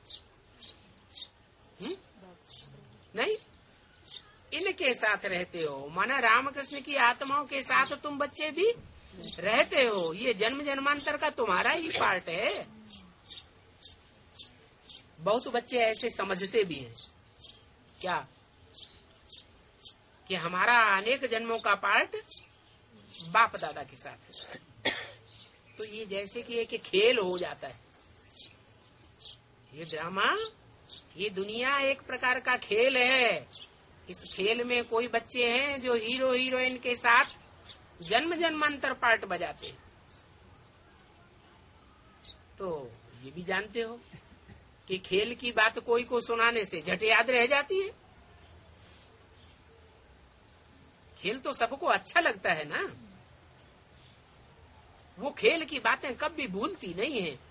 नहीं, इनके साथ रहते हो। माना रामकृष्ण की आत्माओं के साथ तुम बच्चे भी रहते हो। ये जन्म जन्मांतर का तुम्हारा ही पार्ट है। बहुत बच्चे ऐसे समझते भी हैं क्या कि हमारा अनेक जन्मों का पार्ट बाप दादा के साथ है। तो ये जैसे कि एक खेल हो जाता है। ये ड्रामा, ये दुनिया एक प्रकार का खेल है। इस खेल में कोई बच्चे हैं जो हीरो हीरोइन के साथ जन्म जन्मांतर पार्ट बजाते हैं। तो ये भी जानते हो कि खेल की बात कोई को सुनाने से झट याद रह जाती है। खेल तो सबको अच्छा लगता है ना। वो खेल की बातें कभी भूलती नहीं है।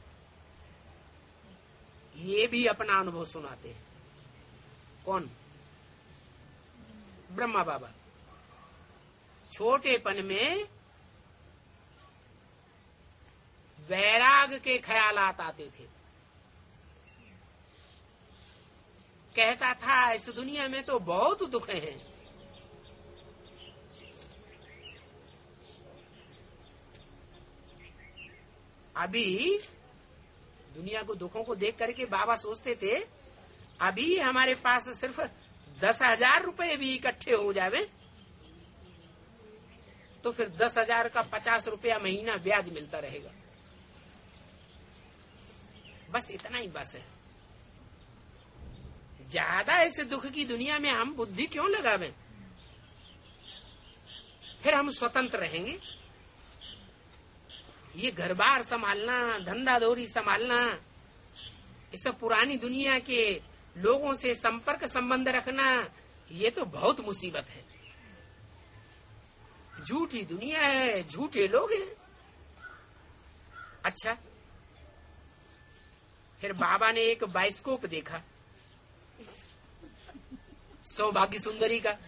ये भी अपना अनुभव सुनाते हैं। कौन? ब्रह्मा बाबा। छोटेपन में वैराग के ख्यालात आते थे। कहता था इस दुनिया में तो बहुत दुख हैं। अभी दुनिया को दुखों को देख करके बाबा सोचते थे अभी हमारे पास सिर्फ 10,000 रुपए भी इकट्ठे हो जावे तो फिर 10,000 का 50 रुपया महीना ब्याज मिलता रहेगा। बस इतना ही बस है। ज्यादा ऐसे दुख की दुनिया में हम बुद्धि क्यों लगावें? फिर हम स्वतंत्र रहेंगे। ये घर बार संभालना, धंधा दौरी संभालना, ये सब पुरानी दुनिया के लोगों से संपर्क संबंध रखना, ये तो बहुत मुसीबत है। झूठी दुनिया है, झूठे लोग हैं। अच्छा, फिर बाबा ने एक बाइस्कोप देखा सौभाग्य सुंदरी का।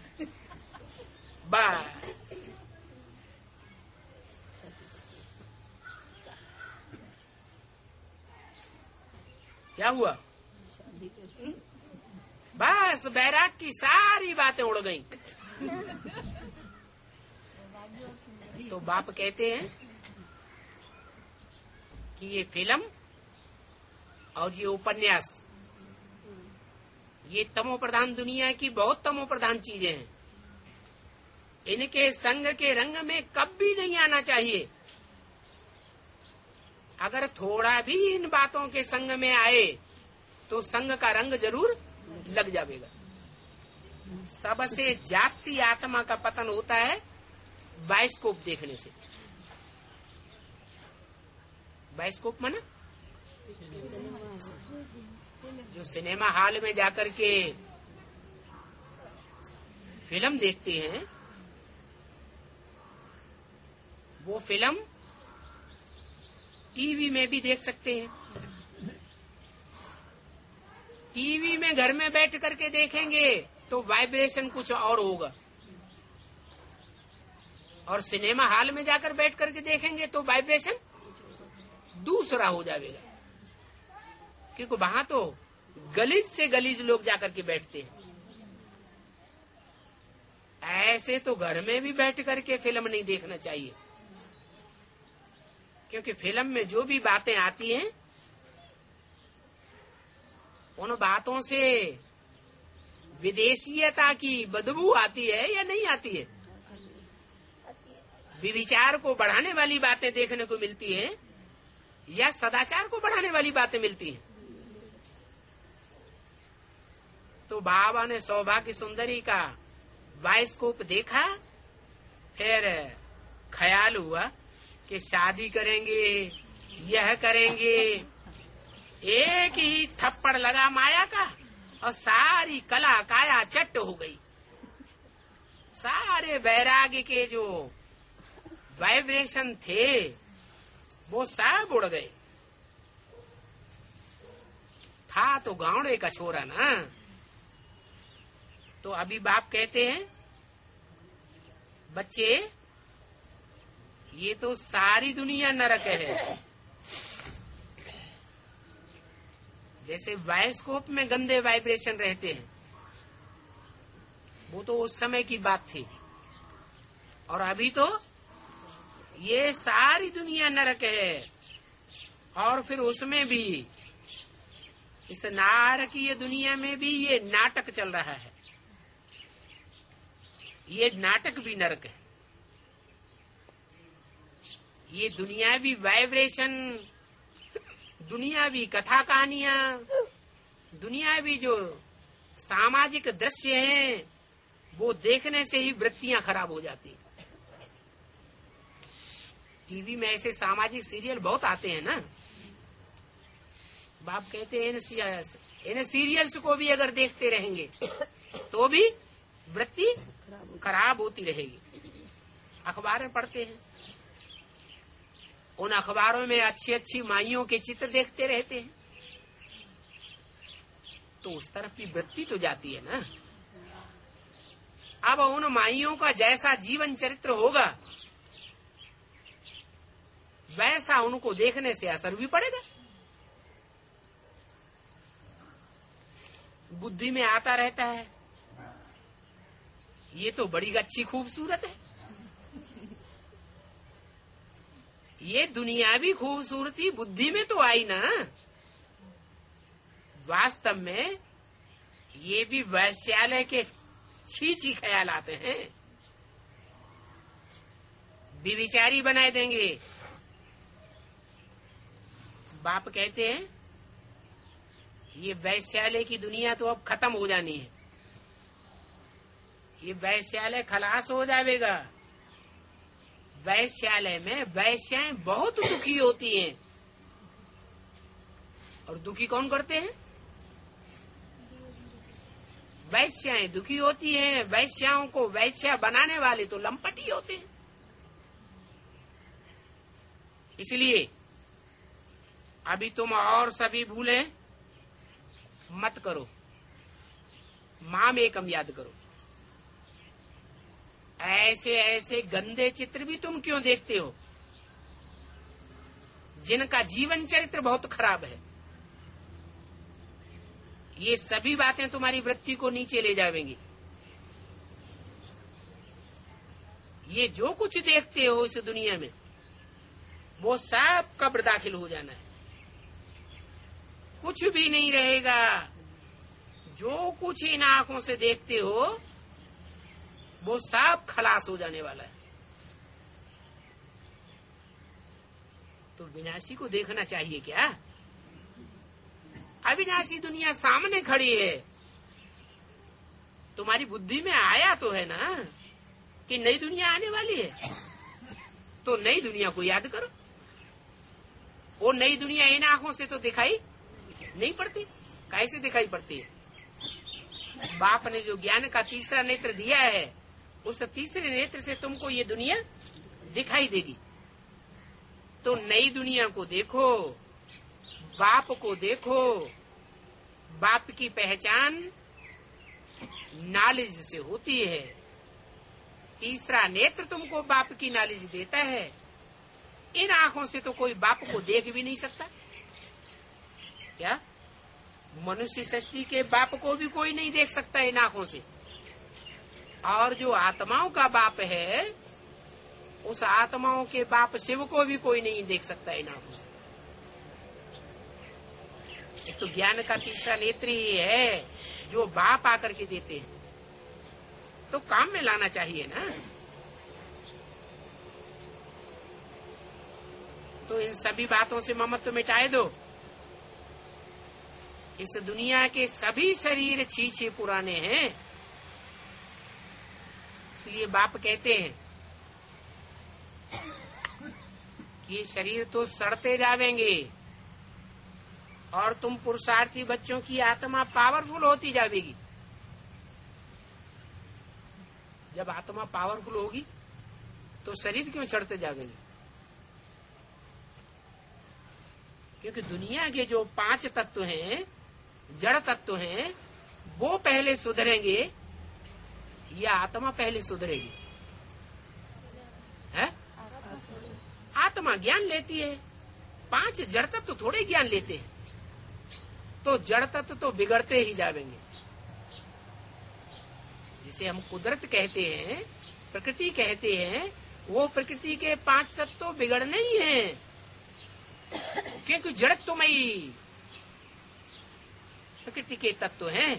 क्या हुआ? बस बैराग की सारी बातें उड़ गईं। तो बाप कहते हैं कि ये फिल्म और ये उपन्यास, ये तमो प्रधान दुनिया की बहुत तमो प्रधान चीजें हैं। इनके संग के रंग में कभी नहीं आना चाहिए। अगर थोड़ा भी इन बातों के संग में आए तो संग का रंग जरूर लग जाएगा। सबसे जास्ती आत्मा का पतन होता है बाइस्कोप देखने से। बाइस्कोप माना जो सिनेमा हॉल में जाकर के फिल्म देखते हैं, वो फिल्म टीवी में भी देख सकते हैं। टीवी में घर में बैठ करके देखेंगे तो वाइब्रेशन कुछ और होगा, और सिनेमा हॉल में जाकर बैठ करके देखेंगे तो वाइब्रेशन दूसरा हो जाएगा, क्योंकि वहां तो गलीज से गलीज लोग जाकर के बैठते हैं। ऐसे तो घर में भी बैठ करके फिल्म नहीं देखना चाहिए, क्योंकि फिल्म में जो भी बातें आती हैं उन बातों से विदेशीयता की बदबू आती है या नहीं आती है? विचार को बढ़ाने वाली बातें देखने को मिलती है या सदाचार को बढ़ाने वाली बातें मिलती हैं? तो बाबा ने सौभाग्य सुंदरी का बाइस्कोप देखा, फिर ख्याल हुआ कि शादी करेंगे, यह करेंगे। एक ही थप्पड़ लगा माया का और सारी कला काया चट्ट हो गई। सारे वैराग्य के जो वाइब्रेशन थे वो सब उड़ गए। था तो गावड़े का छोरा ना। तो अभी बाप कहते हैं, बच्चे ये तो सारी दुनिया नरक है। जैसे बाइस्कोप में गंदे वाइब्रेशन रहते हैं, वो तो उस समय की बात थी, और अभी तो ये सारी दुनिया नरक है। और फिर उसमें भी, इस नारकीय दुनिया में भी ये नाटक चल रहा है। ये नाटक भी नरक है। ये दुनियावी वाइब्रेशन, दुनियावी कथा कहानियां, दुनियावी जो सामाजिक दृश्य हैं, वो देखने से ही वृत्तियां खराब हो जाती। टीवी में ऐसे सामाजिक सीरियल बहुत आते हैं ना। बाप कहते हैं इन सीरियल्स को भी अगर देखते रहेंगे तो भी वृत्ति खराब होती रहेगी। अखबारें पढ़ते हैं, उन अखबारों में अच्छी अच्छी माइयों के चित्र देखते रहते हैं, तो उस तरफ की वृत्ति तो जाती है ना। अब उन माइयों का जैसा जीवन चरित्र होगा वैसा उनको देखने से असर भी पड़ेगा। बुद्धि में आता रहता है, ये तो बड़ी अच्छी खूबसूरत है। ये दुनियावी खूबसूरती बुद्धि में तो आई ना। वास्तव में ये भी वैश्यालय के छी ख्याल आते हैं, विचारी बनाए देंगे। बाप कहते हैं ये वैश्यालय की दुनिया तो अब खत्म हो जानी है। ये वैश्यालय खलास हो जाएगा। वैश्यालय में वैश्याएं बहुत दुखी होती हैं, और दुखी कौन करते हैं? वैश्याएं दुखी होती हैं। वैश्याओं को वैश्या बनाने वाले तो लंपट ही होते हैं। इसलिए अभी तुम और सभी भूले मत करो, माम एकम याद करो। ऐसे ऐसे गंदे चित्र भी तुम क्यों देखते हो जिनका जीवन चरित्र बहुत खराब है? ये सभी बातें तुम्हारी वृत्ति को नीचे ले जाएंगी। ये जो कुछ देखते हो इस दुनिया में वो सब कब्र दाखिल हो जाना है, कुछ भी नहीं रहेगा। जो कुछ इन आंखों से देखते हो वो सब खलास हो जाने वाला है। तो विनाशी को देखना चाहिए क्या? अविनाशी दुनिया सामने खड़ी है। तुम्हारी बुद्धि में आया तो है ना कि नई दुनिया आने वाली है, तो नई दुनिया को याद करो। वो नई दुनिया इन आंखों से तो दिखाई नहीं पड़ती। कैसे दिखाई पड़ती है? बाप ने जो ज्ञान का तीसरा नेत्र दिया है, उस तीसरे नेत्र से तुमको ये दुनिया दिखाई देगी। तो नई दुनिया को देखो, बाप को देखो। बाप की पहचान नॉलेज से होती है। तीसरा नेत्र तुमको बाप की नॉलेज देता है। इन आंखों से तो कोई बाप को देख भी नहीं सकता। क्या मनुष्य सृष्टि के बाप को भी कोई नहीं देख सकता इन आंखों से? और जो आत्माओं का बाप है, उस आत्माओं के बाप शिव को भी कोई नहीं देख सकता इन आंखों से। तो ज्ञान का तीसरा नेत्र ही है जो बाप आकर के देते हैं, तो काम में लाना चाहिए ना। तो इन सभी बातों से ममत्व मिटाए दो। इस दुनिया के सभी शरीर छीछे पुराने हैं। इसलिए बाप कहते हैं कि ये शरीर तो सड़ते जावेंगे और तुम पुरुषार्थी बच्चों की आत्मा पावरफुल होती जाएगी। जब आत्मा पावरफुल होगी तो शरीर क्यों चढ़ते जाएंगे? क्योंकि दुनिया के जो 5 तत्व हैं, जड़ तत्व हैं, वो पहले सुधरेंगे या आत्मा पहले सुधरेगी? है? आत्मा ज्ञान लेती है। 5 जड़ तत्व थोड़े ज्ञान लेते हैं। तो जड़ तत्व तो बिगड़ते ही जाएंगे। जिसे हम कुदरत कहते हैं, प्रकृति कहते हैं, वो प्रकृति के 5 तत्व तो बिगड़ने ही हैं। क्योंकि जड़त्वमयी प्रकृति के तत्व हैं।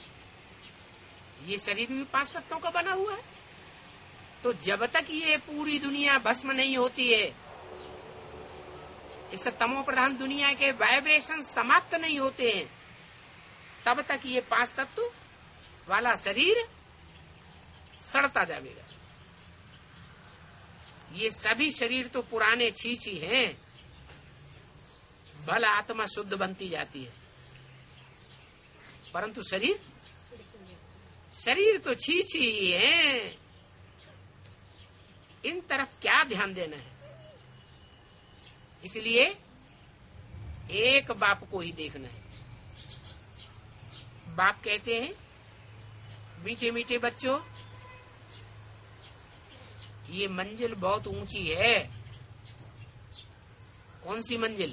ये शरीर भी 5 तत्वों का बना हुआ है। तो जब तक ये पूरी दुनिया भस्म नहीं होती है, इस तमो प्रधान दुनिया के वाइब्रेशन समाप्त नहीं होते हैं, तब तक ये 5 तत्व वाला शरीर सड़ता जाएगा। ये सभी शरीर तो पुराने छीछी हैं। भला आत्मा शुद्ध बनती जाती है, परंतु शरीर तो छीछी ही है। इन तरफ क्या ध्यान देना है? इसलिए एक बाप को ही देखना है। बाप कहते हैं, मीठे मीठे बच्चों, ये मंजिल बहुत ऊंची है। कौन सी मंजिल?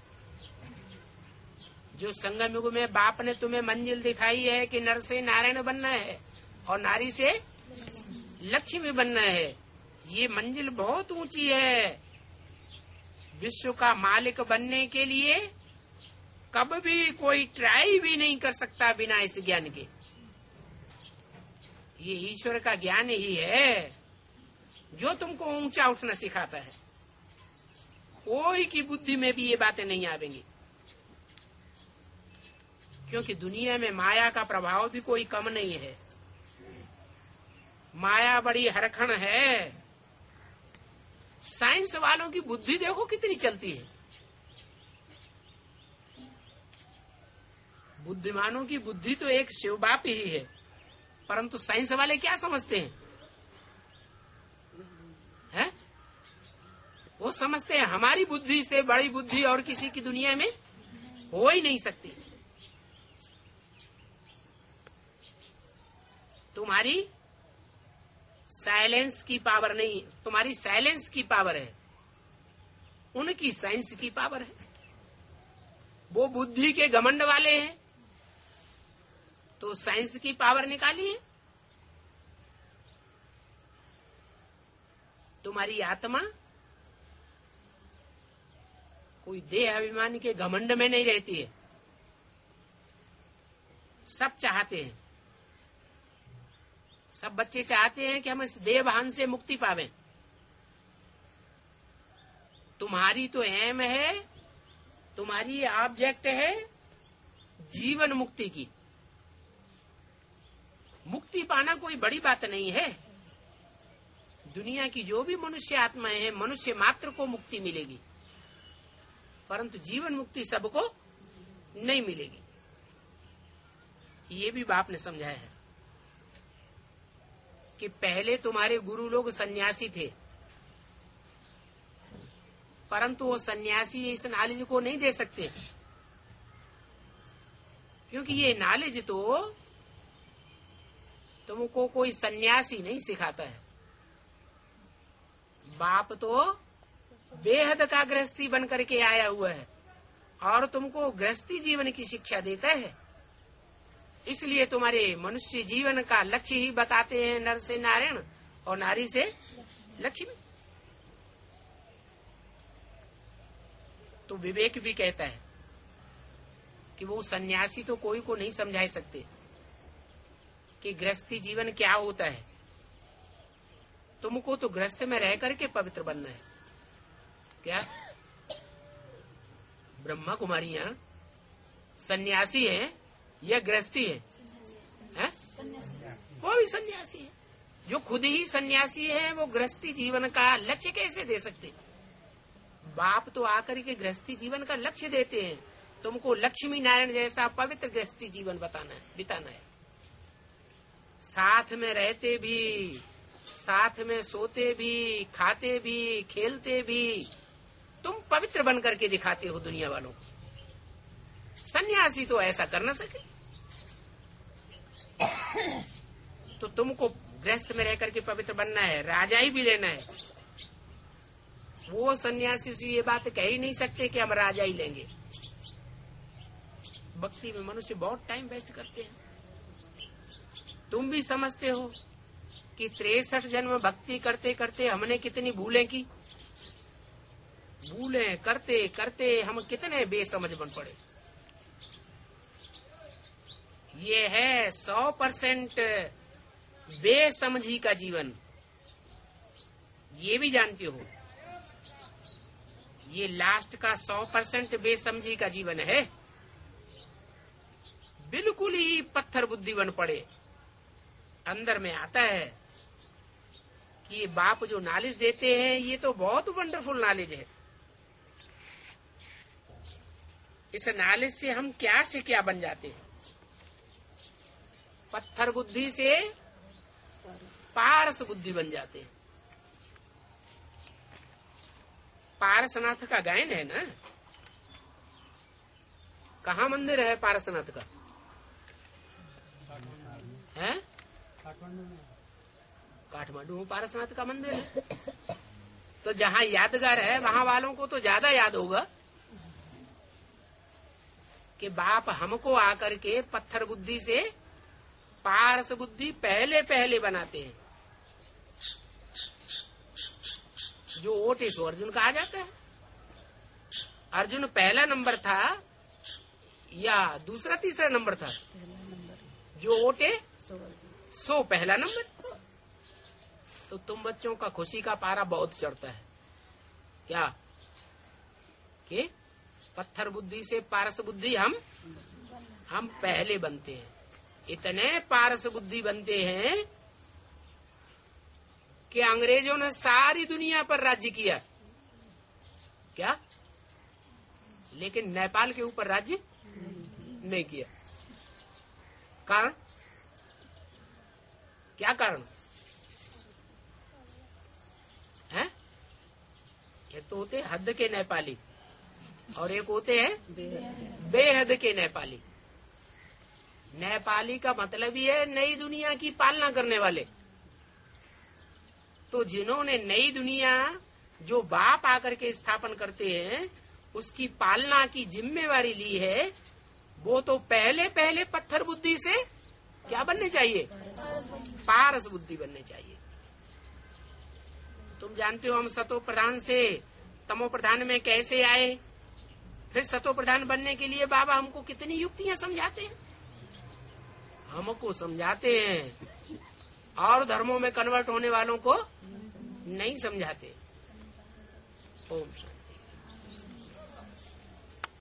जो संगम युग में बाप ने तुम्हें मंजिल दिखाई है कि नर से नारायण बनना है और नारी से लक्ष्मी बनना है। ये मंजिल बहुत ऊंची है। विश्व का मालिक बनने के लिए कब भी कोई ट्राई भी नहीं कर सकता बिना इस ज्ञान के। ये ईश्वर का ज्ञान ही है जो तुमको ऊंचा उठना सिखाता है। कोई की बुद्धि में भी ये बातें नहीं आवेंगी, क्योंकि दुनिया में माया का प्रभाव भी कोई कम नहीं है। माया बड़ी हरखण है। साइंस वालों की बुद्धि देखो कितनी चलती है। बुद्धिमानों की बुद्धि तो एक शिव बाप ही है, परंतु साइंस वाले क्या समझते हैं? वो समझते हैं हमारी बुद्धि से बड़ी बुद्धि और किसी की दुनिया में हो ही नहीं सकती। तुम्हारी साइलेंस की पावर नहीं, तुम्हारी साइलेंस की पावर है, उनकी साइंस की पावर है। वो बुद्धि के घमंड वाले हैं तो साइंस की पावर निकालिए। तुम्हारी आत्मा कोई देह अभिमान के घमंड में नहीं रहती है। सब चाहते हैं, सब बच्चे चाहते हैं कि हम इस देह भान से मुक्ति पावें। तुम्हारी तो एम है, तुम्हारी ऑब्जेक्ट है जीवन मुक्ति की। मुक्ति पाना कोई बड़ी बात नहीं है। दुनिया की जो भी मनुष्य आत्माएं हैं, मनुष्य मात्र को मुक्ति मिलेगी, परंतु जीवन मुक्ति सबको नहीं मिलेगी। ये भी बाप ने समझाया है कि पहले तुम्हारे गुरु लोग सन्यासी थे, परंतु वो सन्यासी इस नॉलेज को नहीं दे सकते, क्योंकि ये नॉलेज तो तुमको कोई सन्यासी नहीं सिखाता है। बाप तो बेहद का गृहस्थी बन करके आया हुआ है और तुमको गृहस्थी जीवन की शिक्षा देता है। इसलिए तुम्हारे मनुष्य जीवन का लक्ष्य ही बताते हैं, नर से नारायण और नारी से लक्ष्मी। तो विवेक भी कहता है कि वो सन्यासी तो कोई को नहीं समझा सकते कि गृहस्थी जीवन क्या होता है। तुमको तो गृहस्थ में रह करके पवित्र बनना है। क्या ब्रह्मा कुमारियां सन्यासी हैं या गृहस्थी है? वो भी सन्यासी है। जो खुद ही सन्यासी है वो गृहस्थी जीवन का लक्ष्य कैसे दे सकते? बाप तो आकर के गृहस्थी जीवन का लक्ष्य देते हैं। तुमको लक्ष्मी नारायण जैसा पवित्र गृहस्थी जीवन बिताना है। साथ में रहते भी, साथ में सोते भी, खाते भी, खेलते भी, तुम पवित्र बन करके दिखाते हो दुनिया वालों को। सन्यासी तो ऐसा कर न सके। तो तुमको गृहस्थ में रह करके पवित्र बनना है, राजाई भी लेना है। वो सन्यासी से ये बात कह ही नहीं सकते कि हम राजाई लेंगे। भक्ति में मनुष्य बहुत टाइम वेस्ट करते हैं। तुम भी समझते हो कि 63 जन्म भक्ति करते करते हमने कितनी भूलें की। भूलें करते करते हम कितने बेसमझ बन पड़े। ये है 100% बेसमझी का जीवन। ये भी जानते हो, ये लास्ट का 100% बेसमझी का जीवन है। बिल्कुल ही पत्थर बुद्धि बन पड़े। अंदर में आता है कि ये बाप जो नॉलेज देते हैं ये तो बहुत वंडरफुल नॉलेज है। इस नॉलेज से हम क्या से क्या बन जाते हैं। पत्थर बुद्धि से पारस बुद्धि बन जाते हैं। पारसनाथ का गायन है ना। कहाँ मंदिर है पारसनाथ का? है काठमांडू में पारसनाथ का मंदिर है। तो जहाँ यादगार है वहाँ वालों को तो ज्यादा याद होगा कि बाप हमको आकर के पत्थर बुद्धि से पारस बुद्धि पहले पहले बनाते हैं। जो ओटे सो अर्जुन का आ जाता है। अर्जुन पहला नंबर था या दूसरा तीसरा नंबर था? जो ओटे सो पहला नंबर। तो तुम बच्चों का खुशी का पारा बहुत चढ़ता है क्या कि पत्थर बुद्धि से पारस बुद्धि हम पहले बनते हैं। इतने पारस बुद्धि बनते हैं कि अंग्रेजों ने सारी दुनिया पर राज्य किया क्या, लेकिन नेपाल के ऊपर राज्य नहीं किया। कारण क्या कारण है? एक तो होते हद के नेपाली और एक होते हैं बेहद के नेपाली। नेपाली का मतलब ही है नई दुनिया की पालना करने वाले। तो जिन्होंने नई दुनिया जो बाप आकर के स्थापन करते हैं उसकी पालना की जिम्मेवारी ली है, वो तो पहले पहले पत्थर बुद्धि से क्या बनने चाहिए? पारस बुद्धि बनने चाहिए। तुम जानते हो हम सतो प्रधान से तमो प्रधान में कैसे आए, फिर सतो प्रधान बनने के लिए बाबा हमको कितनी युक्तियां समझाते हैं, हमको समझाते हैं और धर्मों में कन्वर्ट होने वालों को नहीं समझाते। ओम शांति।